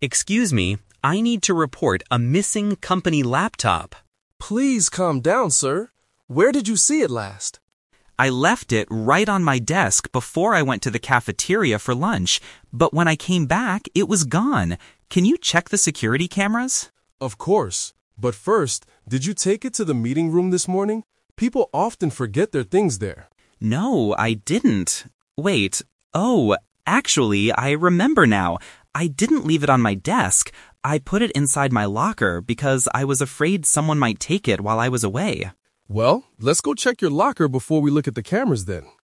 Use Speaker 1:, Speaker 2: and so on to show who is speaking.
Speaker 1: Excuse me, I need to report a missing company laptop.
Speaker 2: Please calm down, sir. Where did you see it last?
Speaker 3: I left it right on my desk before I went to the cafeteria for lunch, but when I came back, it was gone. Can you check the security cameras?
Speaker 2: Of course. But first, did you take it to the meeting room this morning? People often forget their things there.
Speaker 3: No, I didn't. Wait. Oh, actually, I remember now. I didn't leave it on my desk. I put it inside my locker because I was afraid someone might take it while I was away.
Speaker 2: Well, let's go check your locker before we look at the cameras then.